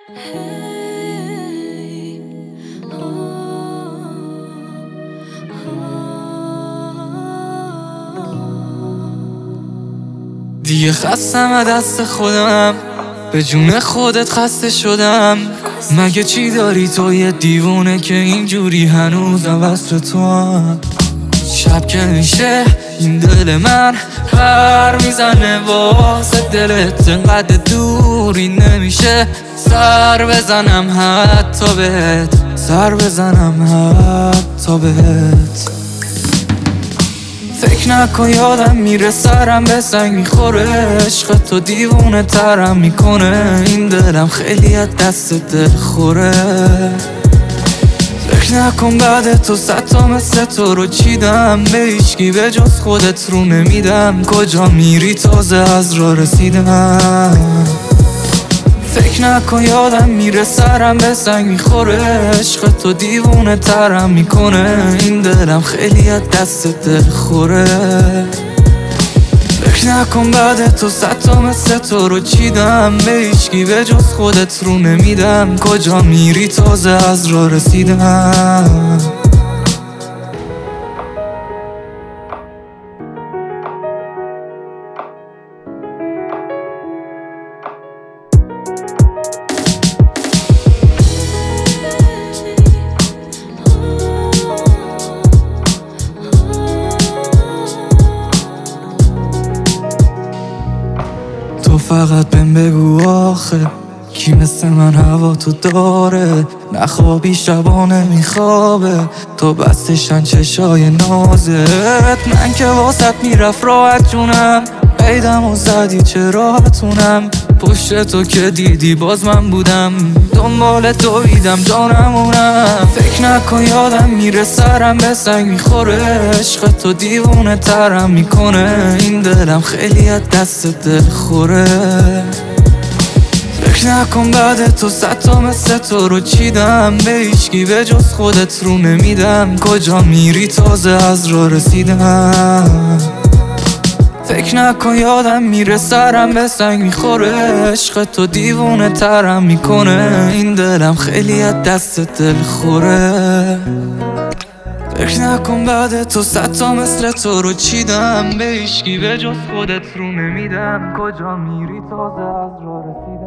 دیگه خستم از دست خودم، به جون خودت خسته شدم. مگه چی داری تو یه دیوونه که اینجوری هنوزم وصل تو هم؟ شب که میشه این دل من پر میزنه واسه دلت، انقدر دوری نمیشه سر بزنم حتی بهت، سر بزنم حتی بهت. فکر نکن یادم میره سرم به سنگ میخوره، عشق تو دیوونه ترم میکنه، این دلم خیلی از دست دل خوره. فکر نکن بعد تو صد تا مثل تو رو چیدم، به هیچکی به جز خودت رو نمیدم، کجا میری تازه از راه رسیدم. فکر نکن یادم میره سرم به سنگ میخوره، عشق تو دیوونه ترم میکنه، این دلم خیلی از دست دل خوره. فکر نکن بعد تو صد تا مثل تو رو چیدم، به هیچکی به جز خودت رو نمیدم، کجا میری تازه از راه رسیدم. تو فقط بهم بگو آخه کی مثل من هوا تو داره، نخوابی شبانه میخوابه تو بستشن چشای نازت. من که واسط میرفت راحت جونم، قیدم و زدی چه راحتونم، پشت تو که دیدی باز من بودم، دنبال دویدم جانمونم. فکر نکن یادم میره سرم به سنگ میخوره، عشق تو دیوونه ترم میکنه، این دلم خیلی از دست دل خوره. فکر نکن بعد تو صد تا مثل تو رو چیدم، به هیچکی به جز خودت رو نمیدم، کجا میری تازه از راه رسیدم. فکر نکن یادم میره سرم به سنگ میخوره، عشق تو دیوونه ترم میکنه، این دلم خیلی از دست دل خوره. فکر نکن بعد تو صد تا مثل تو رو چیدم، به هیچکی به جز خودت رو نمیدم، کجا میری تازه از راه رسیدم.